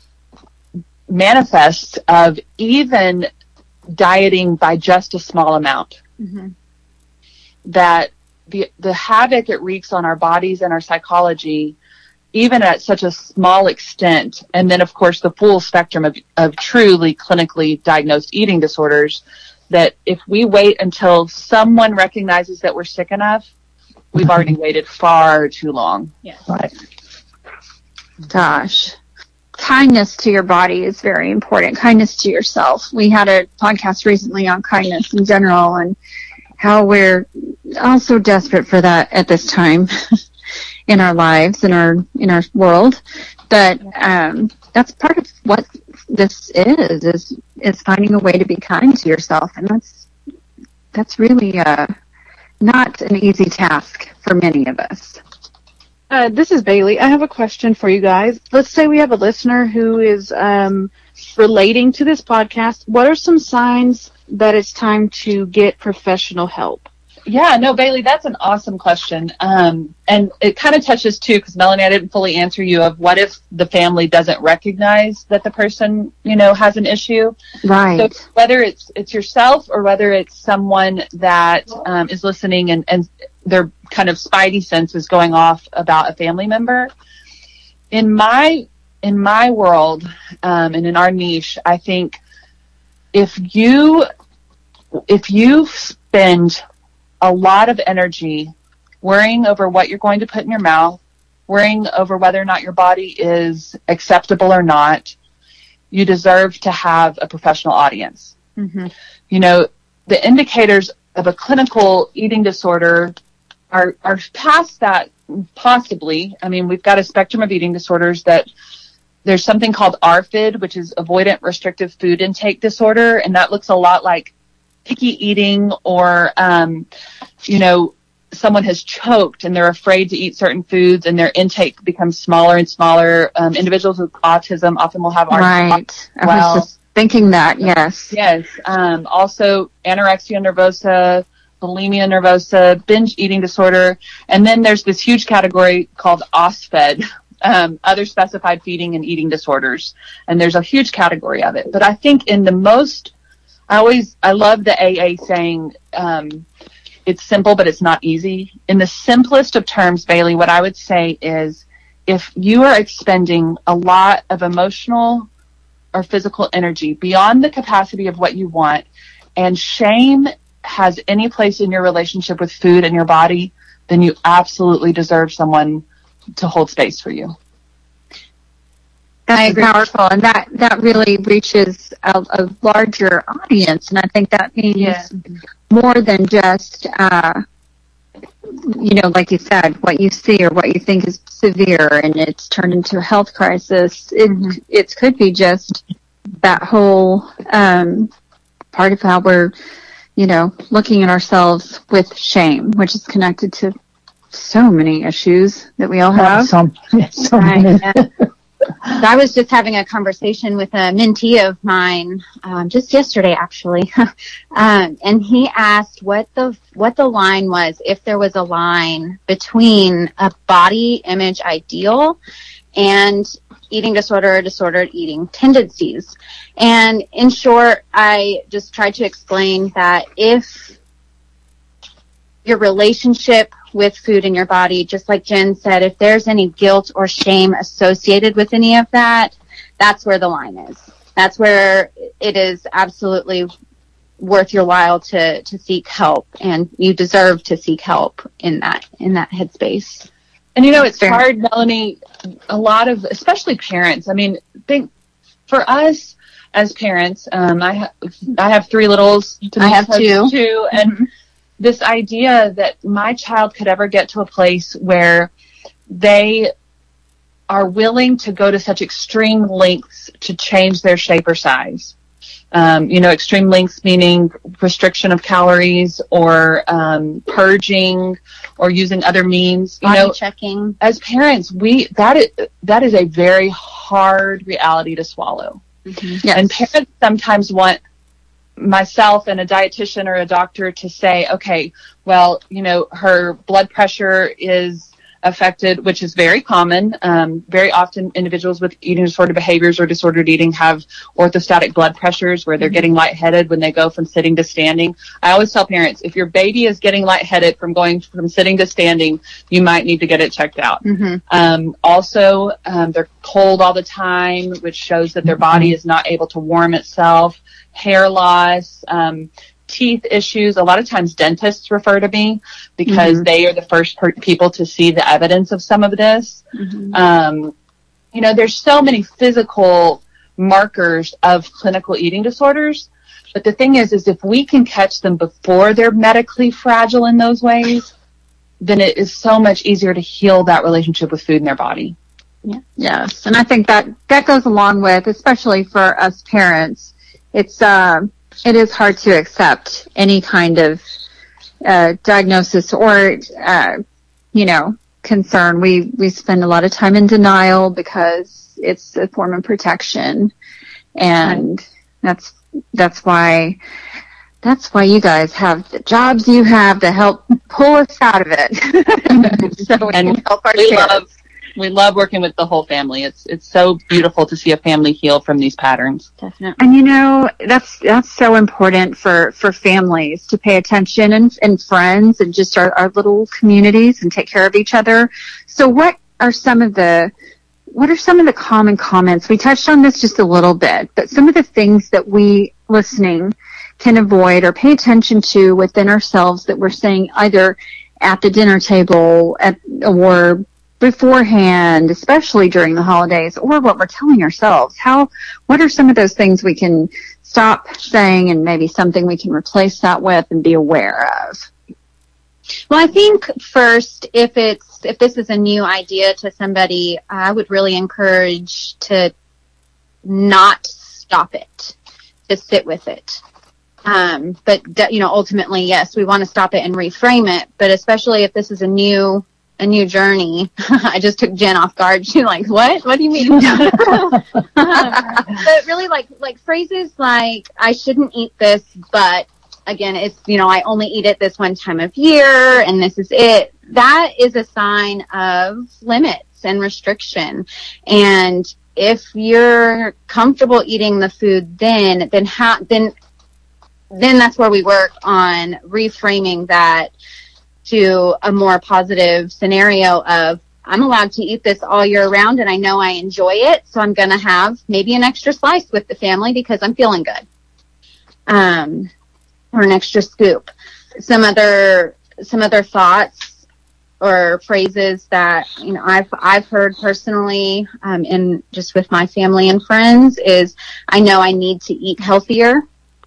manifests of even dieting by just a small amount. Mm-hmm. That the the havoc it wreaks on our bodies and our psychology, even at such a small extent, and then of course the full spectrum of, of truly clinically diagnosed eating disorders, that if we wait until someone recognizes that we're sick enough, we've already waited far too long. Yes. Right. Gosh. Kindness to your body is very important. Kindness to yourself. We had a podcast recently on kindness in general and how we're also desperate for that at this time in our lives, in our, in our world. But, um, that's part of what this is, is, is finding a way to be kind to yourself. And that's, that's really, uh, not an easy task for many of us. Uh, this is Bailey. I have a question for you guys. Let's say we have a listener who is um, relating to this podcast. What are some signs that it's time to get professional help? Yeah, no, Bailey, that's an awesome question. Um, and it kind of touches too, because Melanie, I didn't fully answer you of what if the family doesn't recognize that the person, you know, has an issue. Right. So whether it's, it's yourself or whether it's someone that um, is listening and, and their kind of spidey sense is going off about a family member. In my, in my world, um, and in our niche, I think if you, if you spend a lot of energy worrying over what you're going to put in your mouth, worrying over whether or not your body is acceptable or not, you deserve to have a professional audience. Mm-hmm. You know, the indicators of a clinical eating disorder are, are past that, possibly. I mean, we've got a spectrum of eating disorders that there's something called A R F I D, which is avoidant restrictive food intake disorder, and that looks a lot like picky eating, or, um, you know, someone has choked and they're afraid to eat certain foods and their intake becomes smaller and smaller. Um, individuals with autism often will have A R F I D. Right. I well. was just thinking that, yes. Yes. Um, also anorexia nervosa, bulimia nervosa, binge eating disorder. And then there's this huge category called O S F E D, um, other specified feeding and eating disorders. And there's a huge category of it. But I think in the most, I always, I love the A A saying, um, it's simple, but it's not easy. In the simplest of terms, Bailey, what I would say is if you are expending a lot of emotional or physical energy beyond the capacity of what you want, and shame has any place in your relationship with food and your body, then you absolutely deserve someone to hold space for you. That's powerful, and that, that really reaches a, a larger audience, and I think that means yeah. more than just, uh, you know, like you said, what you see or what you think is severe, and it's turned into a health crisis. It, mm-hmm. it could be just that whole um, part of how we're, you know, looking at ourselves with shame, which is connected to so many issues that we all have. So, so many. I was just having a conversation with a mentee of mine um, just yesterday, actually, um, and he asked what the what the line was, if there was a line between a body image ideal and eating disorder or disordered eating tendencies. And in short, I just tried to explain that if your relationship with food in your body, just like Jen said, if there's any guilt or shame associated with any of that, that's where the line is. That's where it is absolutely worth your while to, to seek help, and you deserve to seek help in that, in that headspace. And you know, it's hard, Melanie, a lot of, especially parents. I mean, think for us as parents, um, I, ha- I have three littles. To I have two. two and mm-hmm. This idea that my child could ever get to a place where they are willing to go to such extreme lengths to change their shape or size. Um, you know, extreme lengths meaning restriction of calories, or um, purging, or using other means. You Body know, checking. As parents, we that is that is a very hard reality to swallow. Mm-hmm. Yes. And parents sometimes want myself and a dietitian or a doctor to say, okay, well, you know, her blood pressure is affected, which is very common. Um, very often individuals with eating disorder behaviors or disordered eating have orthostatic blood pressures where they're getting lightheaded when they go from sitting to standing. I always tell parents, if your baby is getting lightheaded from going from sitting to standing, you might need to get it checked out. Mm-hmm. Um, also, um, they're cold all the time, which shows that their body is not able to warm itself. Hair loss, um, teeth issues. A lot of times dentists refer to me because mm-hmm. they are the first per- people to see the evidence of some of this. Mm-hmm. Um, you know, there's so many physical markers of clinical eating disorders. But the thing is, is if we can catch them before they're medically fragile in those ways, then it is so much easier to heal that relationship with food in their body. Yeah. Yes. And I think that that goes along with, especially for us parents, it's, uh, it is hard to accept any kind of, uh, diagnosis or, uh, you know, concern. We, we spend a lot of time in denial because it's a form of protection. And that's, that's why, that's why you guys have the jobs you have to help pull us out of it. So we and can help our we kids. love, we love working with the whole family. It's, it's so beautiful to see a family heal from these patterns. Definitely. And you know, that's, that's so important for, for families to pay attention, and, and friends, and just our, our little communities, and take care of each other. So what are some of the, what are some of the common comments? We touched on this just a little bit, but some of the things that we listening can avoid or pay attention to within ourselves that we're saying either at the dinner table at, or beforehand, especially during the holidays, or what we're telling ourselves. How, what are some of those things we can stop saying, and maybe something we can replace that with and be aware of? Well, I think first, if it's if this is a new idea to somebody, I would really encourage to not stop it, to sit with it. Um, but you know, ultimately, yes, we want to stop it and reframe it. But especially if this is a new a new journey, I just took Jen off guard. She's like, "What? What do you mean?" But really, like like phrases like "I shouldn't eat this," but again, it's, you know, I only eat it this one time of year and this is it. That is a sign of limits and restriction. And if you're comfortable eating the food then, then how, then, then that's where we work on reframing that to a more positive scenario of, I'm allowed to eat this all year round and I know I enjoy it. So I'm going to have maybe an extra slice with the family because I'm feeling good. Um, or an extra scoop. Some other, some other thoughts or phrases that, you know, I've, I've heard personally, um, in just with my family and friends is, I know I need to eat healthier.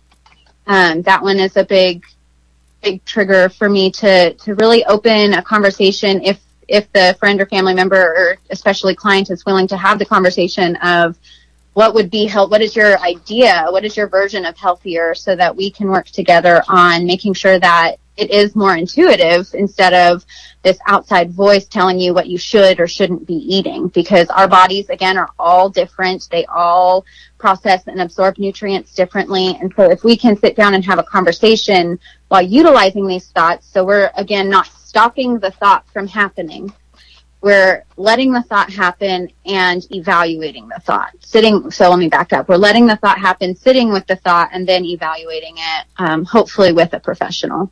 Um, that one is a big, big trigger for me to, to really open a conversation if, if the friend or family member or especially client is willing to have the conversation of, what would be help? What is your idea? What is your version of healthier so that we can work together on making sure that it is more intuitive instead of this outside voice telling you what you should or shouldn't be eating, because our bodies, again, are all different. They all process and absorb nutrients differently. And so if we can sit down and have a conversation while utilizing these thoughts, so we're, again, not stopping the thought from happening. We're letting the thought happen and evaluating the thought. Sitting, so let me back up. We're letting the thought happen, sitting with the thought, and then evaluating it, um, hopefully with a professional.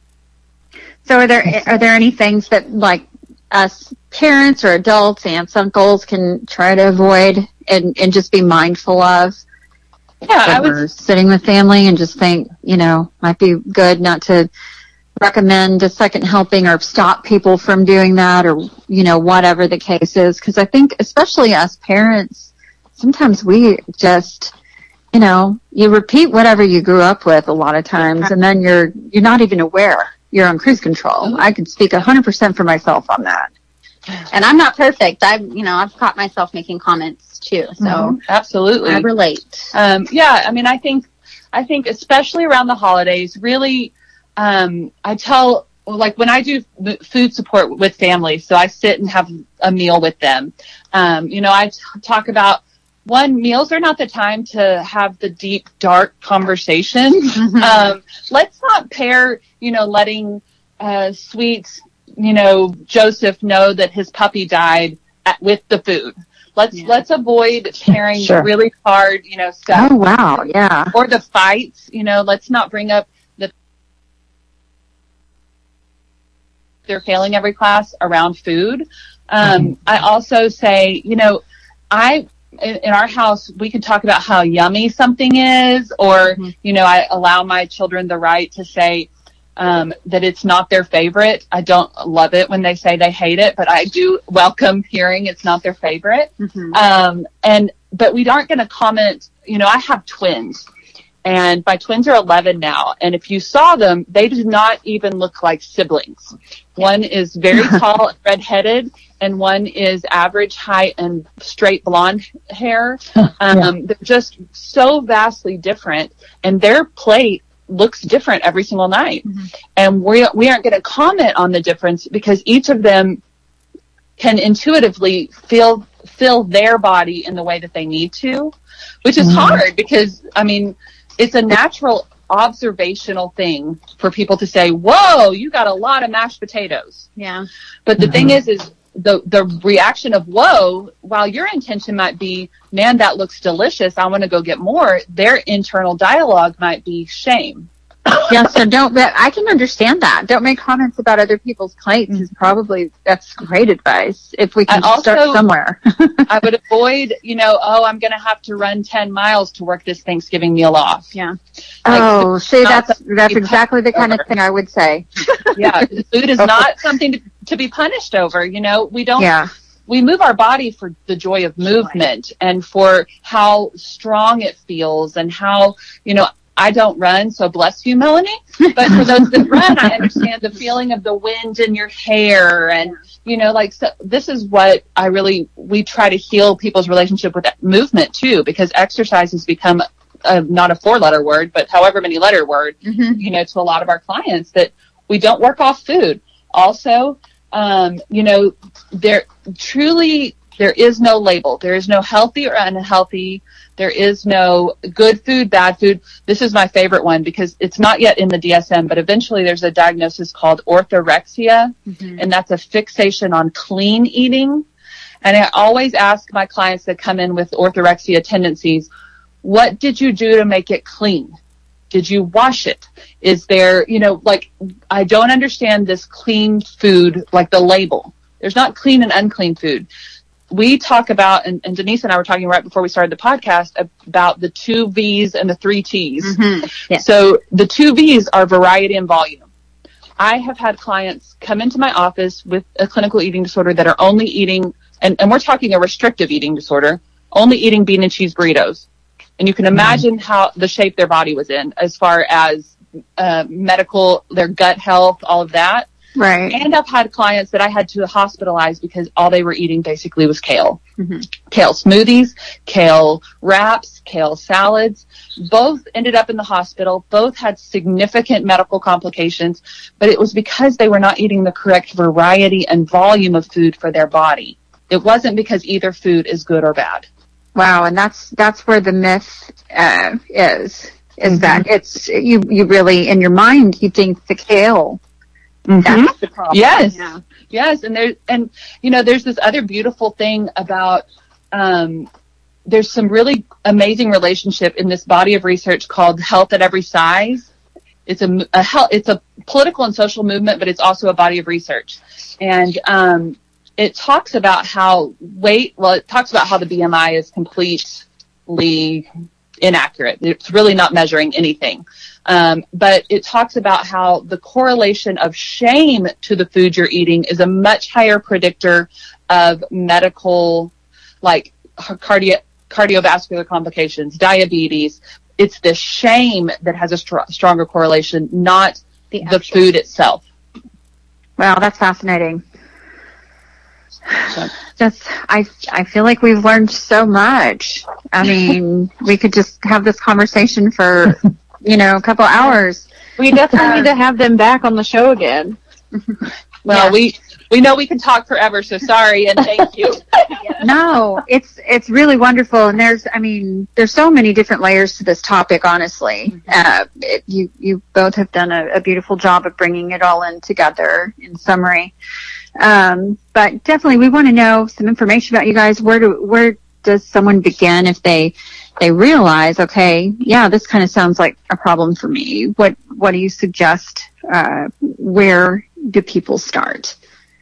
So are there are there any things that, like, us parents or adults, aunts, uncles can try to avoid and, and just be mindful of? Yeah, when I would we're sitting with family and just think, you know, might be good not to recommend a second helping or stop people from doing that, or, you know, whatever the case is. Because I think, especially us parents, sometimes we just, you know, you repeat whatever you grew up with a lot of times, and then you're you're not even aware. You're on cruise control. I can speak one hundred percent for myself on that. And I'm not perfect. I've, you know, I've caught myself making comments too. So mm-hmm. Absolutely, I relate. Um, yeah, I mean, I think, I think especially around the holidays, really. Um, I tell, like when I do food support with families, so I sit and have a meal with them. Um, you know, I t- talk about one, meals are not the time to have the deep, dark conversations. Mm-hmm. Um, let's not pair, you know, letting, uh, sweet, you know, Joseph know that his puppy died at, with the food. Let's, yeah. let's avoid pairing sure. really hard, you know, stuff. Oh, wow. Yeah. Or the fights, you know, let's not bring up they're failing every class around food. Um, I also say, you know, I, in, in our house, we can talk about how yummy something is, or, mm-hmm. you know, I allow my children the right to say, um, that it's not their favorite. I don't love it when they say they hate it, but I do welcome hearing it's not their favorite. Mm-hmm. Um, and, but we aren't going to comment, you know, I have twins. And my twins are eleven now. And if you saw them, they do not even look like siblings. One is very tall and redheaded, and one is average height and straight blonde hair. Um, yeah. They're just so vastly different. And their plate looks different every single night. Mm-hmm. And we, we aren't going to comment on the difference because each of them can intuitively feel, feel their body in the way that they need to, which is mm-hmm. hard because, I mean, it's a natural observational thing for people to say, whoa, you got a lot of mashed potatoes. Yeah. But the mm-hmm. thing is, is the, the reaction of whoa, while your intention might be, man, that looks delicious, I want to go get more, their internal dialogue might be shame. Yeah, so don't, I can understand that. Don't make comments about other people's plates is probably, that's great advice if we can also start somewhere. I would avoid, you know, oh, I'm going to have to run ten miles to work this Thanksgiving meal off. Yeah. Like, oh, see, that's, that's exactly the kind over. of thing I would say. Yeah, food is not something to, to be punished over, you know, we don't. Yeah. We move our body for the joy of movement and for how strong it feels and how, you know, I don't run, so bless you, Melanie. But for those that run, I understand the feeling of the wind in your hair. And, you know, like, so this is what I really, we try to heal people's relationship with movement too, because exercise has become a, not a four letter word, but however many letter word, mm-hmm. you know, to a lot of our clients, that we don't work off food. Also, um, you know, there truly, there is no label. There is no healthy or unhealthy. There is no good food, bad food. This is my favorite one because it's not yet in the D S M, but eventually there's a diagnosis called orthorexia, mm-hmm. and that's a fixation on clean eating. And I always ask my clients that come in with orthorexia tendencies, what did you do to make it clean? Did you wash it? Is there, you know, like, I don't understand this clean food, like the label. There's not clean and unclean food. We talk about, and, and Denise and I were talking right before we started the podcast about the two V's and the three T's. Mm-hmm. Yeah. So the two V's are variety and volume. I have had clients come into my office with a clinical eating disorder that are only eating, and, and we're talking a restrictive eating disorder, only eating bean and cheese burritos. And you can imagine mm-hmm. how the shape their body was in as far as uh, medical, their gut health, all of that. Right. And I've had clients that I had to hospitalize because all they were eating basically was kale. Mm-hmm. Kale smoothies, kale wraps, kale salads. Both ended up in the hospital. Both had significant medical complications, but it was because they were not eating the correct variety and volume of food for their body. It wasn't because either food is good or bad. Wow, and that's that's where the myth uh, is, is mm-hmm. that it's, you, you really, in your mind, you think the kale. Mm-hmm. That's the problem. Yes, yeah. yes, and there, and you know, there's this other beautiful thing about. Um, there's some really amazing relationship in this body of research called Health at Every Size. It's a, a health, it's a political and social movement, but it's also a body of research, and um, it talks about how weight. Well, it talks about how the B M I is completely inaccurate. It's really not measuring anything. Um, but it talks about how the correlation of shame to the food you're eating is a much higher predictor of medical, like cardio, cardiovascular complications, diabetes. It's the shame that has a str- stronger correlation, not the, the food itself. Wow, that's fascinating. So. Just, I, I feel like we've learned so much. I mean, we could just have this conversation for, you know, a couple hours. We definitely need to have them back on the show again. Well, yeah. we we know we can talk forever, so sorry and thank you. No, it's it's really wonderful, and there's, I mean, there's so many different layers to this topic. Honestly, mm-hmm. uh, it, you you both have done a, a beautiful job of bringing it all in together. In summary, um, but definitely we want to know some information about you guys. Where do where does someone begin if they they realize, okay, yeah, this kind of sounds like a problem for me? What what do you suggest? Uh, where do people start?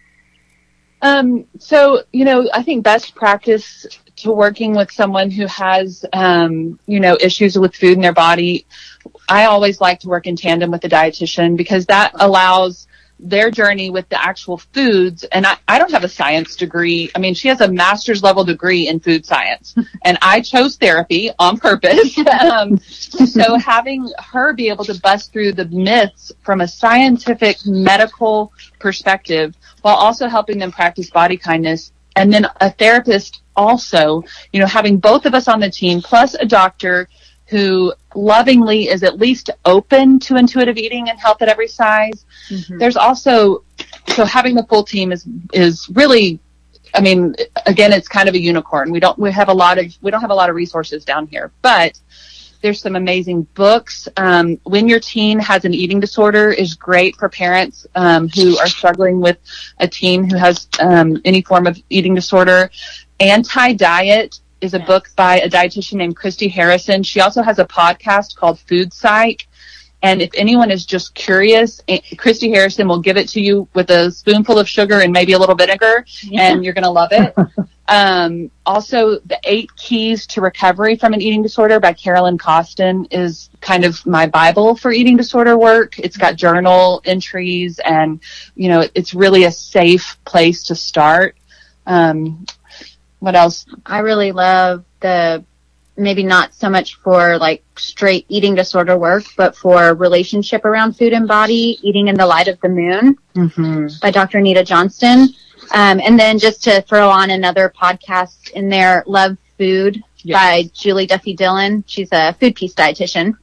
Um, so, you know, I think best practice to working with someone who has, um, you know, issues with food in their body, I always like to work in tandem with the dietitian because that allows their journey with the actual foods. And I, I don't have a science degree. I mean, she has a master's level degree in food science and I chose therapy on purpose. um, so having her be able to bust through the myths from a scientific medical perspective while also helping them practice body kindness. And then a therapist also, you know, having both of us on the team plus a doctor who lovingly is at least open to intuitive eating and health at every size. Mm-hmm. There's also, so having the full team is, is really, I mean, again, it's kind of a unicorn. We don't, we have a lot of, we don't have a lot of resources down here, but there's some amazing books. Um, When Your Teen Has an Eating Disorder is great for parents, um, who are struggling with a teen who has, um, any form of eating disorder. Anti-Diet is a book by a dietitian named Christy Harrison. She also has a podcast called Food Psych. And if anyone is just curious, Christy Harrison will give it to you with a spoonful of sugar and maybe a little vinegar, yeah. and you're going to love it. um, also, The Eight Keys to Recovery from an Eating Disorder by Carolyn Costin is kind of my Bible for eating disorder work. It's got journal entries and, you know, it's really a safe place to start. Um, What else? I really love the maybe not so much for like straight eating disorder work, but for relationship around food and body, Eating in the Light of the Moon Mm-hmm. by Doctor Anita Johnston. Um, and then just to throw on another podcast in there, Love Food Yes. by Julie Duffy Dillon. She's a food peace dietitian.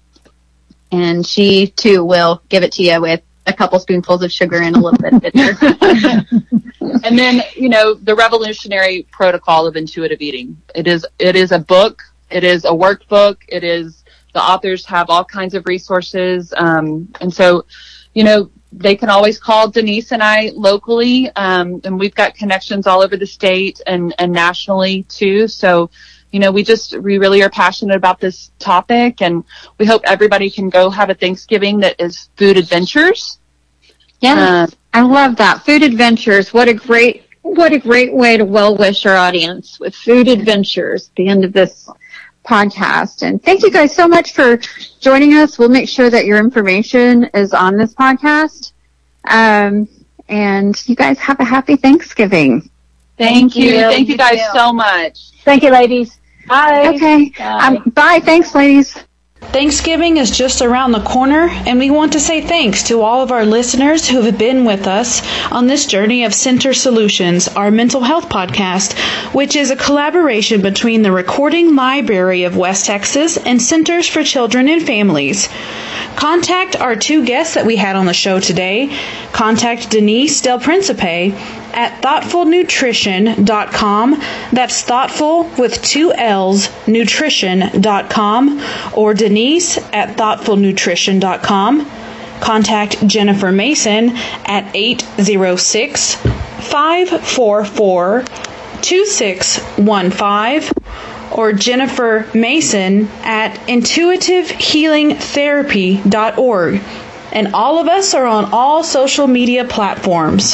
And she too will give it to you with a couple spoonfuls of sugar and a little bit of bitter. And then, you know, the Revolutionary Protocol of Intuitive Eating. It is, it is a book. It is a workbook. It is, the authors have all kinds of resources. Um, and so, you know, they can always call Denise and I locally. Um, and we've got connections all over the state and, and nationally too. So, you know, we just, we really are passionate about this topic, and we hope everybody can go have a Thanksgiving that is food adventures. Yeah, Uh, I love that. Food adventures. What a great, what a great way to well wish our audience with food adventures at the end of this podcast. And thank you guys so much for joining us. We'll make sure that your information is on this podcast. Um, and you guys have a happy Thanksgiving. Thank you. Thank you You guys too. so much. Thank you, ladies. Bye. Okay. Bye. Um, bye. Thanks, ladies. Thanksgiving is just around the corner, and we want to say thanks to all of our listeners who have been with us on this journey of Center Solutions, our mental health podcast, which is a collaboration between the Recording Library of West Texas and Centers for Children and Families. Contact our two guests that we had on the show today. Contact Denise Del Principe at thoughtful nutrition dot com. That's thoughtful with two L's, nutrition dot com, or Denise at thoughtful nutrition dot com. Contact Jennifer Mason at eight zero six, five four four, two six one five, or Jennifer Mason at intuitive healing therapy dot org. And all of us are on all social media platforms.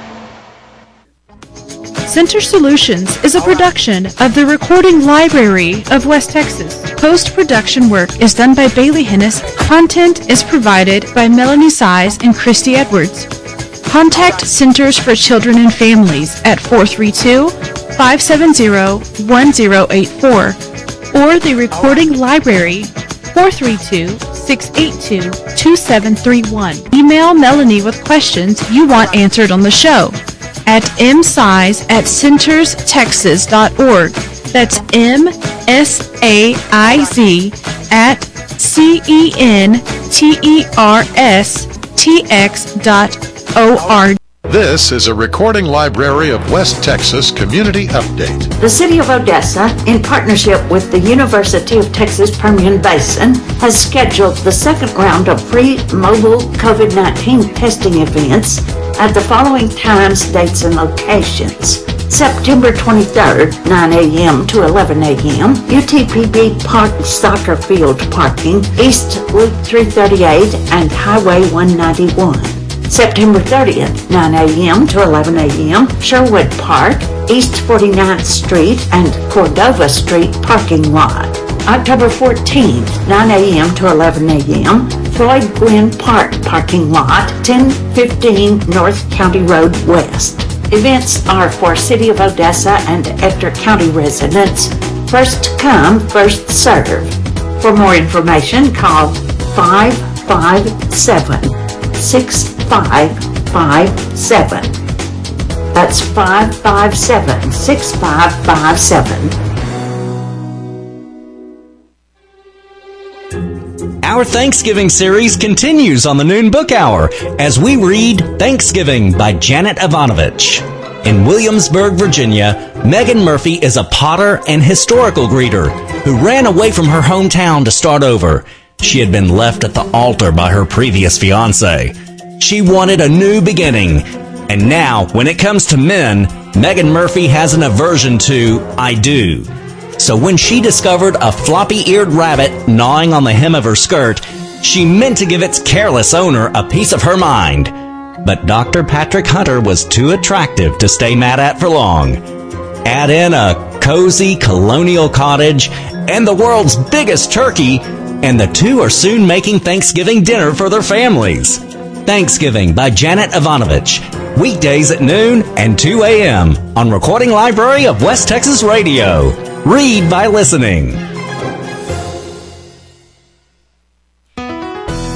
Center Solutions is a production of the Recording Library of West Texas. Post-production work is done by Bailey Hennis. Content is provided by Melanie Size and Christy Edwards. Contact Centers for Children and Families at four three two, five seven zero, one zero eight four or the Recording Library four three two, six eight two, two seven three one. Email Melanie with questions you want answered on the show at msize at centers texas dot org. That's M S A I Z at C E N T E R S T X dot O R G. This is a Recording Library of West Texas Community Update. The City of Odessa, in partnership with the University of Texas Permian Basin, has scheduled the second round of free mobile COVID nineteen testing events at the following times, dates, and locations. September twenty-third, nine a.m. to eleven a.m., U T P B Park Soccer Field Parking, East Loop three thirty-eight and Highway one ninety-one. September thirtieth, nine a.m. to eleven a.m., Sherwood Park, East forty-ninth Street and Cordova Street parking lot. October fourteenth, nine a.m. to eleven a.m., Floyd Gwynn Park parking lot, ten fifteen North County Road West. Events are for City of Odessa and Ector County residents. First come, first serve. For more information, call five five seven, six five five seven. That's five five seven, six five five seven. Our Thanksgiving series continues on the Noon Book Hour as we read Thanksgiving by Janet Ivanovich. In Williamsburg, Virginia, Megan Murphy is a potter and historical greeter who ran away from her hometown to start over. She had been left at the altar by her previous fiancé. She wanted a new beginning. And now, when it comes to men, Megan Murphy has an aversion to I do. So when she discovered a floppy-eared rabbit gnawing on the hem of her skirt, she meant to give its careless owner a piece of her mind. But Doctor Patrick Hunter was too attractive to stay mad at for long. Add in a cozy colonial cottage and the world's biggest turkey, and the two are soon making Thanksgiving dinner for their families. Thanksgiving by Janet Ivanovich. Weekdays at noon and two a.m. on Recording Library of West Texas Radio. Read by listening.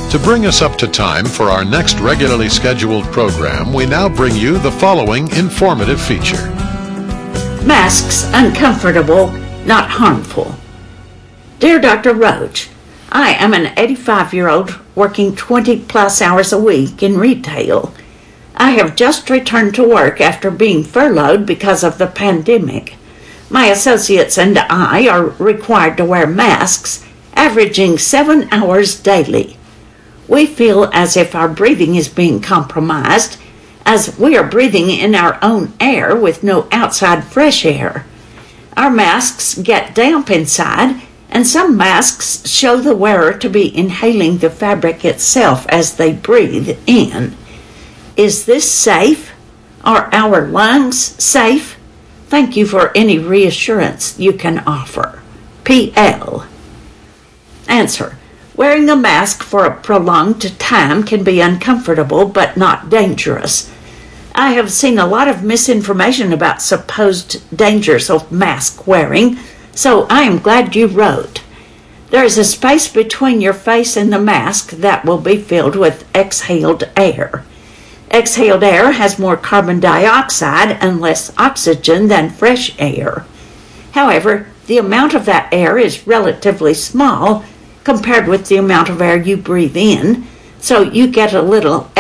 To bring us up to time for our next regularly scheduled program, we now bring you the following informative feature. Masks uncomfortable, not harmful. Dear Doctor Roach, I am an eighty-five-year-old working twenty plus hours a week in retail. I have just returned to work after being furloughed because of the pandemic. My associates and I are required to wear masks, averaging seven hours daily. We feel as if our breathing is being compromised, as we are breathing in our own air with no outside fresh air. Our masks get damp inside, and some masks show the wearer to be inhaling the fabric itself as they breathe in. Is this safe? Are our lungs safe? Thank you for any reassurance you can offer. P L. Answer. Wearing a mask for a prolonged time can be uncomfortable but not dangerous. I have seen a lot of misinformation about supposed dangers of mask wearing, so I am glad you wrote. There is a space between your face and the mask that will be filled with exhaled air. Exhaled air has more carbon dioxide and less oxygen than fresh air. However, the amount of that air is relatively small compared with the amount of air you breathe in, so you get a little